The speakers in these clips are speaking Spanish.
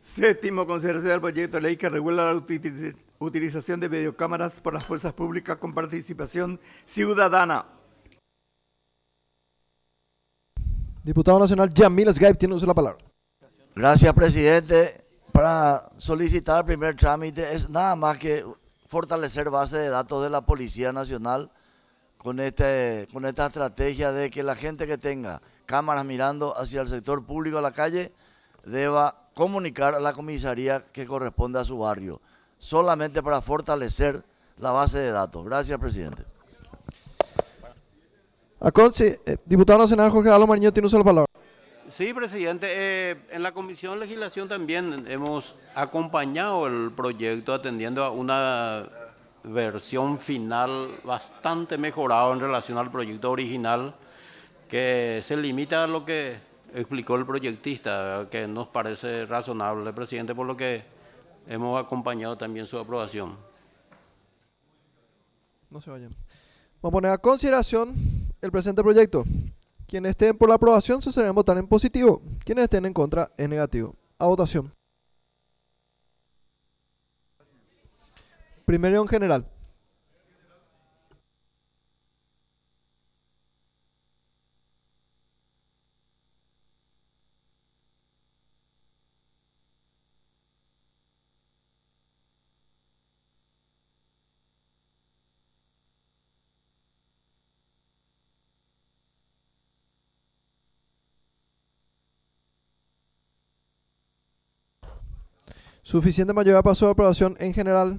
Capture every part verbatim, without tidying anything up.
Séptimo, consideración del proyecto de ley que regula la uti- utilización de videocámaras por las fuerzas públicas con participación ciudadana. Diputado Nacional Yamil Sgaib tiene uso de la palabra. Gracias, presidente. Para solicitar el primer trámite es nada más que fortalecer base de datos de la Policía Nacional con, este, con esta estrategia de que la gente que tenga cámaras mirando hacia el sector público a la calle deba comunicar a la comisaría que corresponde a su barrio, solamente para fortalecer la base de datos. Gracias, presidente. Aconsi, eh, Diputado Nacional Jorge Galo Mariño tiene uso de la palabra. Sí, presidente. Eh, en la Comisión de Legislación también hemos acompañado el proyecto atendiendo a una versión final bastante mejorada en relación al proyecto original, que se limita a lo que explicó el proyectista, que nos parece razonable, presidente, por lo que hemos acompañado también su aprobación. No se vayan. Vamos a poner a consideración el presente proyecto. Quienes estén por la aprobación se serán votar en positivo. Quienes estén en contra en negativo. A votación. Primero en general. Suficiente mayoría pasó a aprobación en general.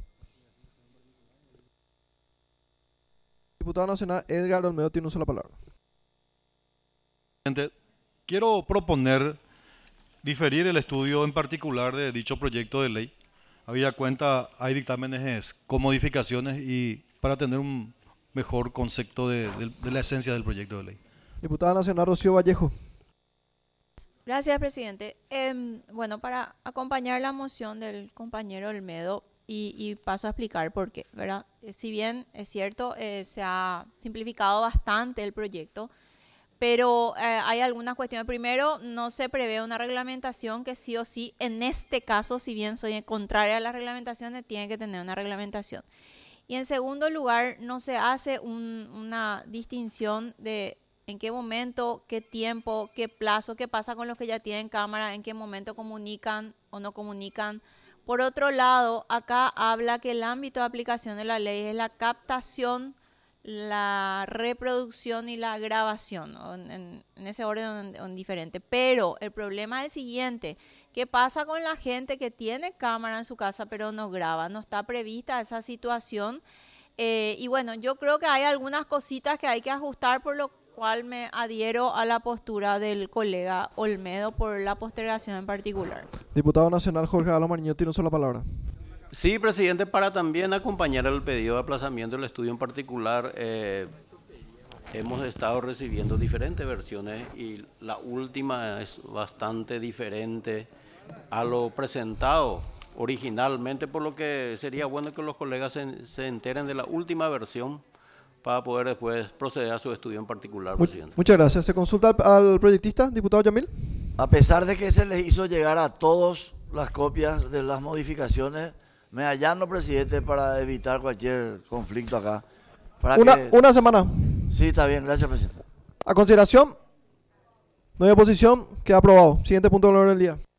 Diputado Nacional Edgar Olmedo tiene uso de la palabra. Quiero proponer diferir el estudio en particular de dicho proyecto de ley. Habida cuenta, hay dictámenes con modificaciones y para tener un mejor concepto de, de, de la esencia del proyecto de ley. Diputada Nacional Rocío Vallejo. Gracias, presidente. Eh, bueno, para acompañar la moción del compañero Olmedo y, y paso a explicar por qué, ¿verdad? Eh, si bien es cierto, eh, se ha simplificado bastante el proyecto, pero eh, hay algunas cuestiones. Primero, no se prevé una reglamentación que sí o sí, en este caso, si bien soy contraria a las reglamentaciones, tiene que tener una reglamentación. Y en segundo lugar, no se hace un, una distinción de en qué momento, qué tiempo, qué plazo, qué pasa con los que ya tienen cámara, en qué momento comunican o no comunican. Por otro lado, acá habla que el ámbito de aplicación de la ley es la captación, la reproducción y la grabación, en, en, en ese orden en, en diferente. Pero el problema es el siguiente: ¿qué pasa con la gente que tiene cámara en su casa pero no graba? No está prevista esa situación. Eh, y bueno, yo creo que hay algunas cositas que hay que ajustar, por lo cual me adhiero a la postura del colega Olmedo por la postergación en particular. Diputado Nacional Jorge Galo Mariño tiene uso de la palabra. Sí, presidente, para también acompañar el pedido de aplazamiento del estudio en particular, eh, hemos estado recibiendo diferentes versiones y la última es bastante diferente a lo presentado originalmente, por lo que sería bueno que los colegas se, se enteren de la última versión para poder después proceder a su estudio en particular, presidente. Muchas gracias. ¿Se consulta al, al proyectista, diputado Yamil? A pesar de que se les hizo llegar a todos las copias de las modificaciones, me allano, presidente, para evitar cualquier conflicto acá. Para Una, que... una semana. Sí, está bien. Gracias, presidente. A consideración, no hay oposición, queda aprobado. Siguiente punto del orden del día.